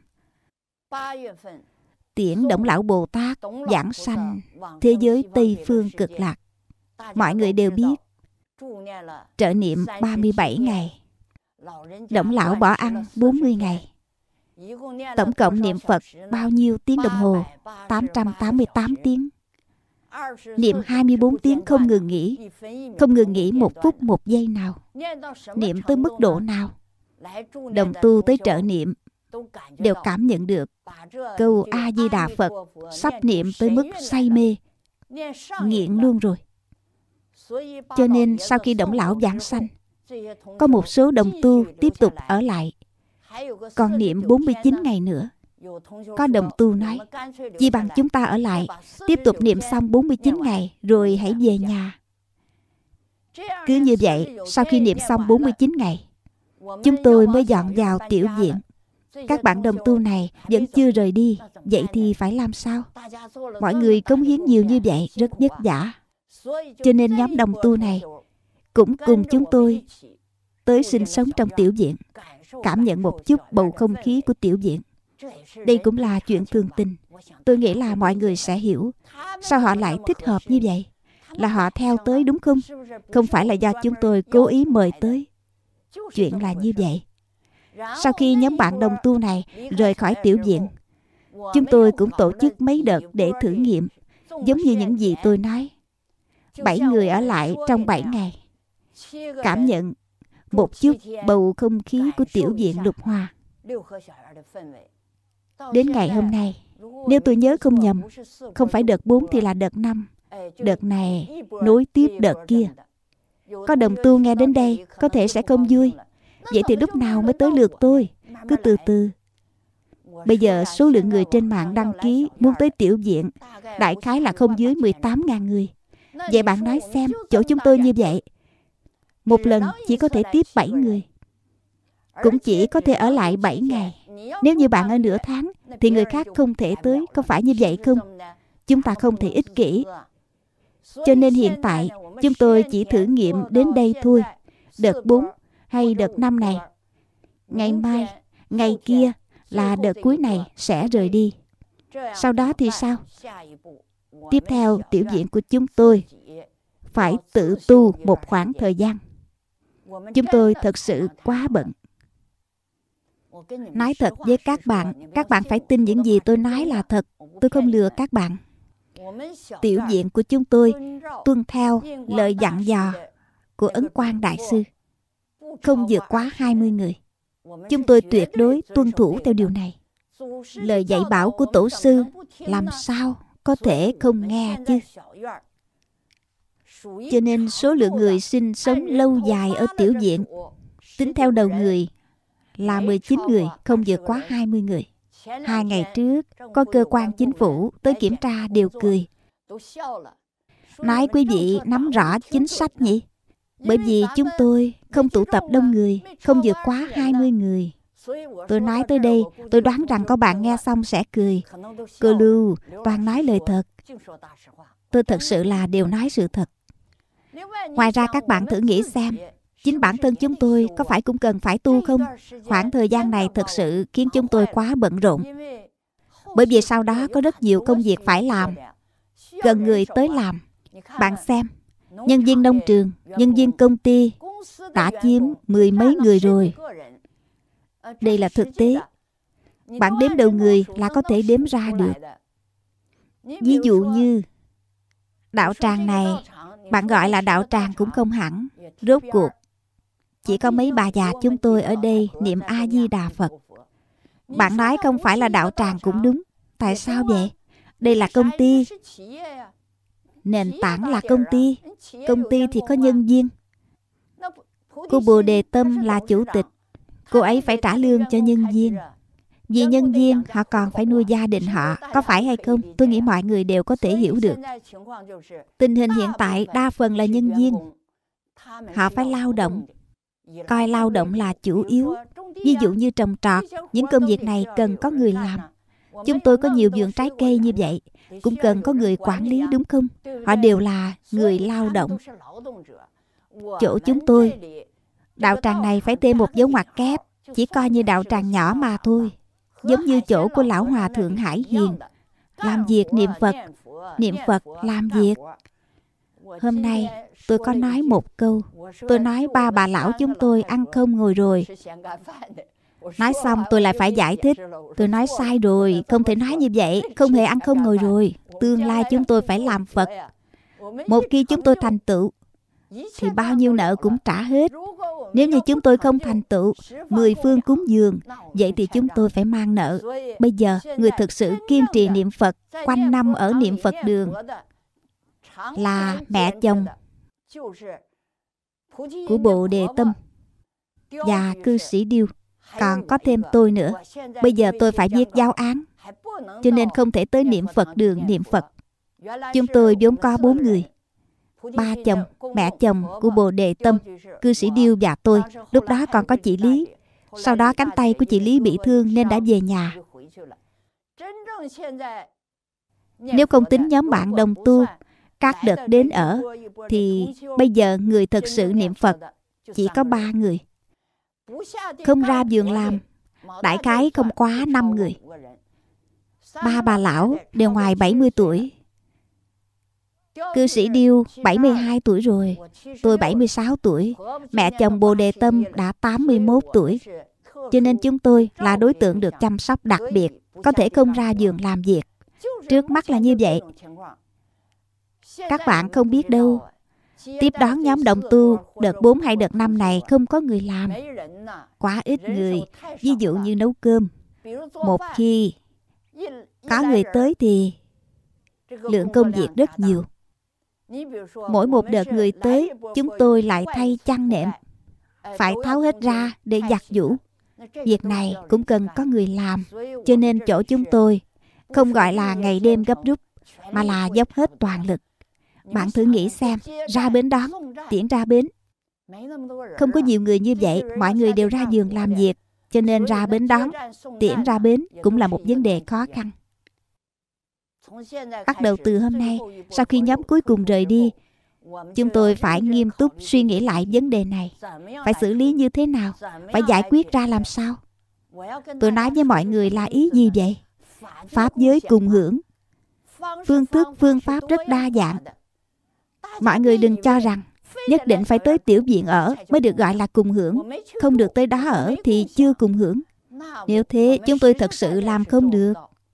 tiễn Đổng Lão Bồ Tát giảng sanh thế giới Tây Phương Cực Lạc. Mọi người đều biết, trợ niệm 37 ngày, Đổng Lão bỏ ăn 40 ngày. Tổng cộng niệm Phật bao nhiêu tiếng đồng hồ? 888 tiếng. Niệm 24 tiếng không ngừng nghỉ. Không ngừng nghỉ 1 phút 1 giây nào. Niệm tới mức độ nào? Đồng tu tới trợ niệm đều cảm nhận được câu A-di-đà Phật sắp niệm tới mức say mê, nghiện luôn rồi. Cho nên sau khi Đổng Lão giảng sanh, có một số đồng tu tiếp tục ở lại, còn niệm 49 ngày nữa. Có đồng tu nói, chỉ bằng chúng ta ở lại, tiếp tục niệm xong 49 ngày rồi hãy về nhà. Cứ như vậy, sau khi niệm xong 49 ngày, chúng tôi mới dọn vào tiểu viện. Các bạn đồng tu này vẫn chưa rời đi. Vậy thì phải làm sao? Mọi người cống hiến nhiều như vậy rất vất vả. Cho nên nhóm đồng tu này cũng cùng chúng tôi tới sinh sống trong tiểu viện, cảm nhận một chút bầu không khí của tiểu viện. Đây cũng là chuyện thường tình. Tôi nghĩ là mọi người sẽ hiểu sao họ lại thích hợp như vậy. Là họ theo tới đúng không? Không phải là do chúng tôi cố ý mời tới. Chuyện là như vậy. Sau khi nhóm bạn đồng tu này rời khỏi tiểu viện, chúng tôi cũng tổ chức mấy đợt để thử nghiệm, giống như những gì tôi nói. 7 người ở lại trong 7 ngày, cảm nhận một chút bầu không khí của tiểu viện Lục Hòa. Đến ngày hôm nay, nếu tôi nhớ không nhầm, không phải đợt 4 thì là đợt 5. Đợt này nối tiếp đợt kia. Có đồng tu nghe đến đây có thể sẽ không vui. Vậy thì lúc nào mới tới lượt tôi? Cứ từ từ. Bây giờ số lượng người trên mạng đăng ký muốn tới tiểu viện đại khái là không dưới 18.000 người. Vậy bạn nói xem, chỗ chúng tôi như vậy, một lần chỉ có thể tiếp 7 người, cũng chỉ có thể ở lại 7 ngày. Nếu như bạn ở nửa tháng thì người khác không thể tới, có phải như vậy không? Chúng ta không thể ích kỷ. Cho nên hiện tại chúng tôi chỉ thử nghiệm đến đây thôi. Đợt 4 hay đợt 5 này, ngày mai, ngày kia là đợt cuối này sẽ rời đi. Sau đó thì sao? Tiếp theo tiểu viện của chúng tôi phải tự tu một khoảng thời gian. Chúng tôi thật sự quá bận. Nói thật với các bạn phải tin những gì tôi nói là thật. Tôi không lừa các bạn. Tiểu viện của chúng tôi tuân theo lời dặn dò của Ấn Quang Đại Sư, không vượt quá 20 người. Chúng tôi tuyệt đối tuân thủ theo điều này. Lời dạy bảo của Tổ sư làm sao có thể không nghe chứ? Cho nên số lượng người sinh sống lâu dài ở tiểu viện, tính theo đầu người là 19 người, không vượt quá 20 người. 2 ngày trước, có cơ quan chính phủ tới kiểm tra đều cười. Nói quý vị nắm rõ chính sách nhỉ? Bởi vì chúng tôi không tụ tập đông người, không vượt quá 20 người. Tôi nói tới đây, tôi đoán rằng có bạn nghe xong sẽ cười. Cô Lưu, toàn nói lời thật. Tôi thật sự là đều nói sự thật. Ngoài ra các bạn thử nghĩ xem, chính bản thân chúng tôi có phải cũng cần phải tu không? Khoảng thời gian này thật sự khiến chúng tôi quá bận rộn. Bởi vì sau đó có rất nhiều công việc phải làm, gần người tới làm. Bạn xem, nhân viên nông trường, nhân viên công ty đã chiếm 10 mấy người rồi. Đây là thực tế. Bạn đếm đầu người là có thể đếm ra được. Ví dụ như đạo tràng này, bạn gọi là đạo tràng cũng không hẳn. Rốt cuộc chỉ có mấy bà già chúng tôi ở đây niệm A-di-đà Phật. Bạn nói không phải là đạo tràng cũng đúng. Tại sao vậy? Đây là công ty. Nền tảng là công ty. Công ty thì có nhân viên. Cô Bồ Đề Tâm là chủ tịch. Cô ấy phải trả lương cho nhân viên. Vì nhân viên họ còn phải nuôi gia đình họ, có phải hay không? Tôi nghĩ mọi người đều có thể hiểu được. Tình hình hiện tại đa phần là nhân viên. Họ phải lao động, coi lao động là chủ yếu. Ví dụ như trồng trọt, những công việc này cần có người làm. Chúng tôi có nhiều vườn trái cây như vậy, cũng cần có người quản lý, đúng không? Họ đều là người lao động. Chỗ chúng tôi, đạo tràng này phải thêm một dấu ngoặc kép, chỉ coi như đạo tràng nhỏ mà thôi. Giống như chỗ của Lão Hòa Thượng Hải Hiền, làm việc niệm Phật, làm việc. Hôm nay tôi có nói một câu. Tôi nói ba bà lão chúng tôi ăn không ngồi rồi. Nói xong tôi lại phải giải thích. Tôi nói sai rồi, không thể nói như vậy, không hề ăn không ngồi rồi. Tương lai chúng tôi phải làm Phật. Một khi chúng tôi thành tựu thì bao nhiêu nợ cũng trả hết. Nếu như chúng tôi không thành tựu 10 phương cúng dường, vậy thì chúng tôi phải mang nợ. Bây giờ người thực sự kiên trì niệm Phật, quanh năm ở niệm Phật đường là mẹ chồng của Bồ Đề Tâm và cư sĩ Điêu. Còn có thêm tôi nữa. Bây giờ tôi phải viết giáo án, cho nên không thể tới niệm Phật đường niệm Phật. Chúng tôi vốn có 4 người. Ba chồng, mẹ chồng của Bồ Đề Tâm, cư sĩ Điêu và tôi. Lúc đó còn có chị Lý. Sau đó cánh tay của chị Lý bị thương nên đã về nhà. Nếu không tính nhóm bạn đồng tu, các đợt đến ở, thì bây giờ người thực sự niệm Phật chỉ có 3 người. Không ra vườn làm, đại khái không quá 5 người. Ba bà lão đều ngoài 70 tuổi. Cư sĩ Điêu 72 tuổi rồi, tôi 76 tuổi, mẹ chồng Bồ Đề Tâm đã 81 tuổi. Cho nên chúng tôi là đối tượng được chăm sóc đặc biệt, có thể không ra vườn làm việc. Trước mắt là như vậy. Các bạn không biết đâu, tiếp đón nhóm đồng tu đợt 4 hay đợt 5 này không có người làm. Quá ít người. Ví dụ như nấu cơm, một khi có người tới thì lượng công việc rất nhiều. Mỗi một đợt người tới, chúng tôi lại thay chăn nệm, phải tháo hết ra để giặt giũ. Việc này cũng cần có người làm. Cho nên chỗ chúng tôi không gọi là ngày đêm gấp rút, mà là dốc hết toàn lực. Bạn thử nghĩ xem, ra bến đón, tiễn ra bến. Không có nhiều người như vậy, mọi người đều ra vườn làm việc. Cho nên ra bến đón, tiễn ra bến cũng là một vấn đề khó khăn. Bắt đầu từ hôm nay, sau khi nhóm cuối cùng rời đi, chúng tôi phải nghiêm túc suy nghĩ lại vấn đề này. Phải xử lý như thế nào? Phải giải quyết ra làm sao? Tôi nói với mọi người là ý gì vậy? Pháp giới cùng hưởng. Phương thức, phương pháp rất đa dạng. Mọi người đừng cho rằng nhất định phải tới tiểu viện ở mới được gọi là cùng hưởng. Không được tới đó ở thì chưa cùng hưởng. Nếu thế chúng tôi thật sự làm không được.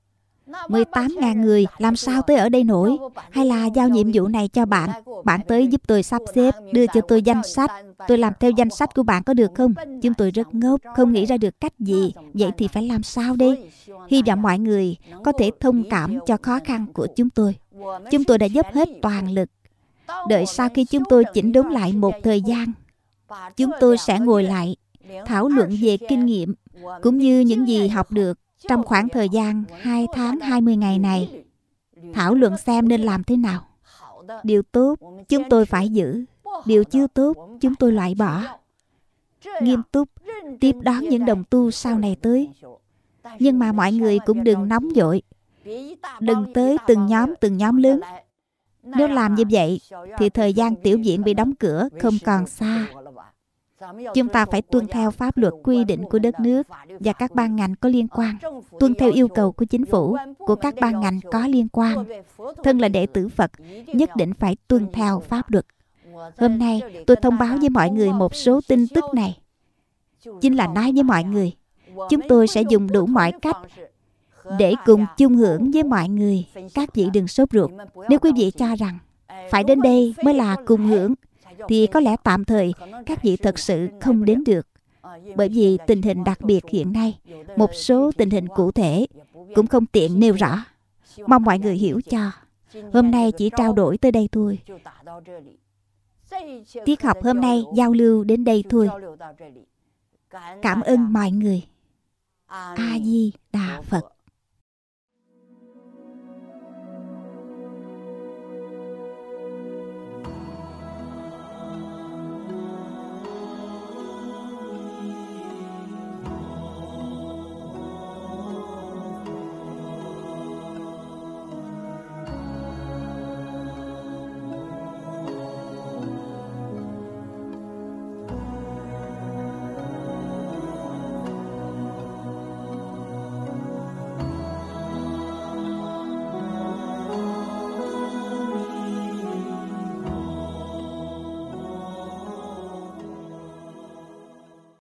18.000 người làm sao tới ở đây nổi? Hay là giao nhiệm vụ này cho bạn? Bạn tới giúp tôi sắp xếp, đưa cho tôi danh sách. Tôi làm theo danh sách của bạn có được không? Chúng tôi rất ngốc, không nghĩ ra được cách gì. Vậy thì phải làm sao đây? Hy vọng mọi người có thể thông cảm cho khó khăn của chúng tôi. Chúng tôi đã dốc hết toàn lực. Đợi sau khi chúng tôi chỉnh đốn lại một thời gian, chúng tôi sẽ ngồi lại thảo luận về kinh nghiệm cũng như những gì học được trong khoảng thời gian 2 tháng 20 ngày này. Thảo luận xem nên làm thế nào. Điều tốt chúng tôi phải giữ, điều chưa tốt chúng tôi loại bỏ. Nghiêm túc tiếp đón những đồng tu sau này tới. Nhưng mà mọi người cũng đừng nóng vội, đừng tới từng nhóm lớn. Nếu làm như vậy thì thời gian tiểu viện bị đóng cửa không còn xa. Chúng ta phải tuân theo pháp luật quy định của đất nước và các ban ngành có liên quan, tuân theo yêu cầu của chính phủ, của các ban ngành có liên quan. Thân là đệ tử Phật, nhất định phải tuân theo pháp luật. Hôm nay tôi thông báo với mọi người một số tin tức này, chính là nói với mọi người, chúng tôi sẽ dùng đủ mọi cách để cùng chung hưởng với mọi người. Các vị đừng sốt ruột. Nếu quý vị cho rằng phải đến đây mới là cùng hưởng, thì có lẽ tạm thời các vị thật sự không đến được. Bởi vì tình hình đặc biệt hiện nay, một số tình hình cụ thể cũng không tiện nêu rõ. Mong mọi người hiểu cho. Hôm nay chỉ trao đổi tới đây thôi. Tiết học hôm nay giao lưu đến đây thôi. Cảm ơn mọi người. A Di Đà Phật.